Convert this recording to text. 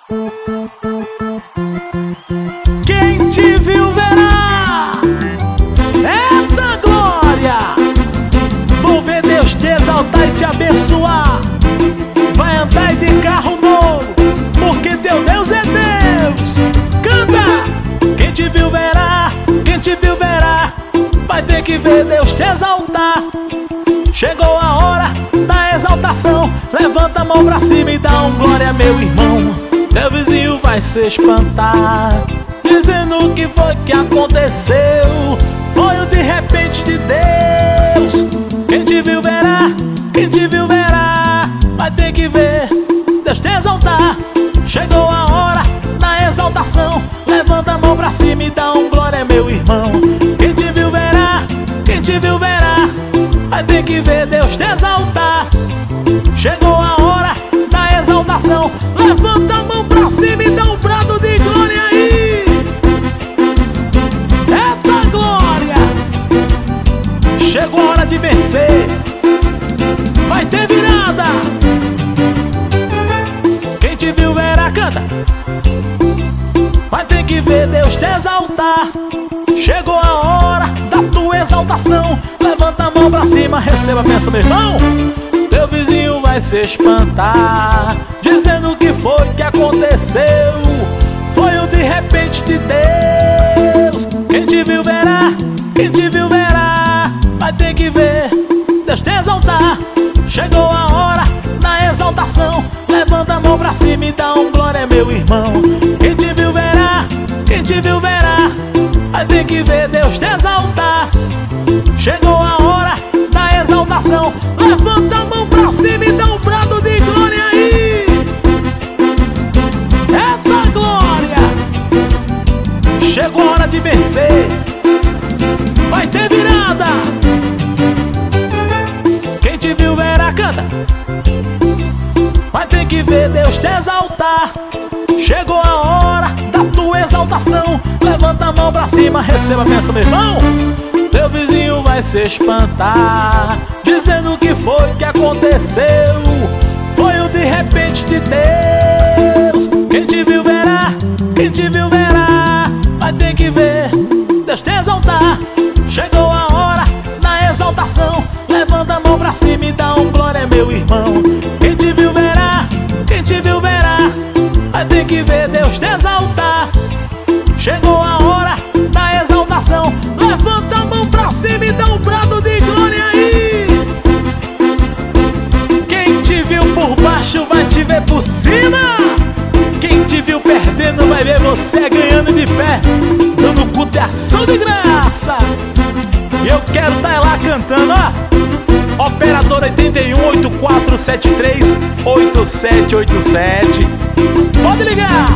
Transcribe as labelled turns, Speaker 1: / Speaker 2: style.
Speaker 1: Quem te viu verá. Eita glória! Vou ver Deus te exaltar e te abençoar. Vai andar de carro novo, porque teu Deus é Deus. Canta! Quem te viu verá, quem te viu verá. Vai ter que ver Deus te exaltar. Chegou a hora da exaltação. Levanta a mão pra cima e dá um glória, meu irmão. Teu vizinho vai se espantar, dizendo o que foi que aconteceu. Foi o de repente de Deus. Quem te viu verá, quem te viu verá. Vai ter que ver Deus te exaltar. Chegou a hora da exaltação. Levanta a mão pra cima e dá um glória, meu irmão. Quem te viu verá, quem te viu verá. Vai ter que ver Deus te exaltar. Chegou a hora da exaltação. Levanta a mão pra cima e dá um brado de glória aí. Eita glória! Chegou a hora de vencer. Vai ter virada. Quem te viu verá, canta. Vai ter que ver Deus te exaltar. Chegou a hora da tua exaltação. Levanta a mão pra cima, receba a bênção, meu irmão. Teu vizinho vai se espantar, dizendo o que foi que aconteceu. Foi o de repente de Deus. Quem te viu verá, quem te viu verá. Vai ter que ver Deus te exaltar. Chegou a hora da exaltação. Levanta a mão pra cima e dá um glória, meu irmão. Quem te viu verá, quem te viu verá. Vai ter que ver Deus te exaltar. Chegou a hora da exaltação. Levanta a mão pra cima e dá um brado de glória aí. Eita glória! Chegou a hora de vencer. Vai ter virada. Quem te viu verá, canta. Vai ter que ver Deus te exaltar. Chegou a hora da tua exaltação. Levanta a mão pra cima, receba a bênção, meu irmão. Teu vizinho vai se espantar, dizendo o que foi que aconteceu. Foi o de repente de Deus. Quem te viu verá, quem te viu verá. Vai ter que ver Deus te exaltar. Chegou a hora da exaltação. Levanta a mão pra cima e dá um glória, meu irmão. Quem te viu verá, quem te viu verá. Vai ter que ver Deus te exaltar. Chegou a hora da exaltação. Levanta a mão pra cima e dá um brado de glória aí. Quem te viu por baixo vai te ver por cima. Quem te viu perdendo vai ver você ganhando de pé, dando culto e ação de graça. E eu quero tá lá cantando, ó. Operador 81 8473 8787. Pode ligar.